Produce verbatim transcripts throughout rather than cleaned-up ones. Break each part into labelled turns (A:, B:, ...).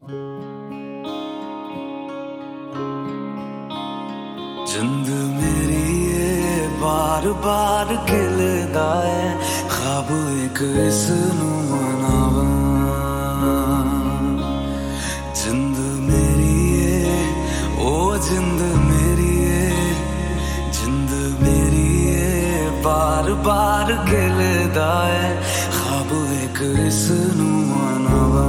A: जिंद मेरी ये बार बार खिलदा है, ख्वाब एक इस नू मनावा। जिंद मेरी ये ओ जिंद मेरी ये जिंद मेरी ये बार बार खिलदा है, ख्वाब एक इस नू मनावा।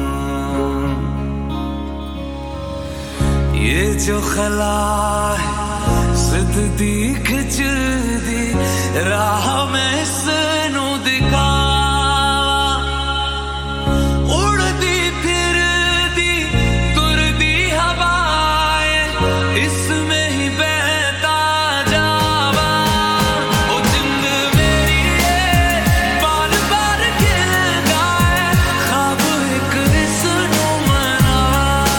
A: ये जो खला है जिद दी खिच दी राह में इसनू दिखावा। उड़दी फिरदी तुरदी हवाएं इसमें ही बहता जावा। ओ जिंद मेरी ये बार बार खिलदा है, ख्वाब एक इसनू मनावा।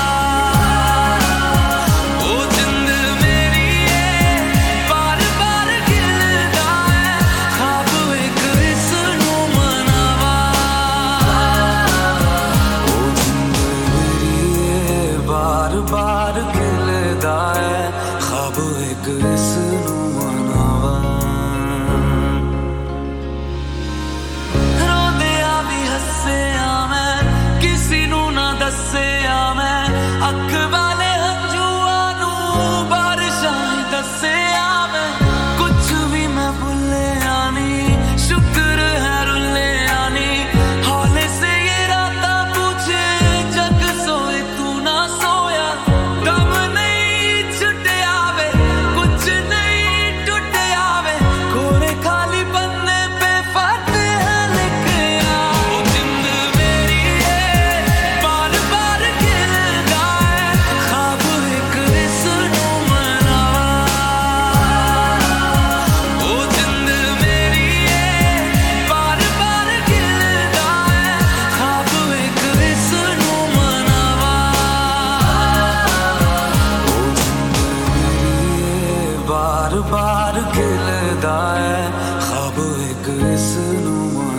A: ओ जिंद मेरी बार बार खिलदा है, ख्वाब एक इसनू मनावा। ओ जिंद मेरी बार बार खिलदा है, ख्वाब एक इसनू मनावा। रोंदिया भी हस्सिया मैं किसी नू ना दस्सिया, मैं अख वाले हंझुआ नू बारिशां ही दस्सिया। मैं कुछ भी मैं भुल्लिया नी, शुक्र है रुल्लिया नी। हौले से ये रातां पूछे जग सोए तू ना सोया। गम नहीं छुट्टिया वे, कुछ नहीं टूटिया वे, कोरे खाली पन्ने पे फतेहा लिखिया। ओ जिंद मेरी ये बार बार खिलदा है, ख्वाब एक इसनू मनावा। ओ जिंद मेरी ये बार बार खिलदा है, ख्वाब एक इसनू मनावा। ओ जिंद मेरी बार बार खिलदा है, ख्वाब एक इसनू मनावा।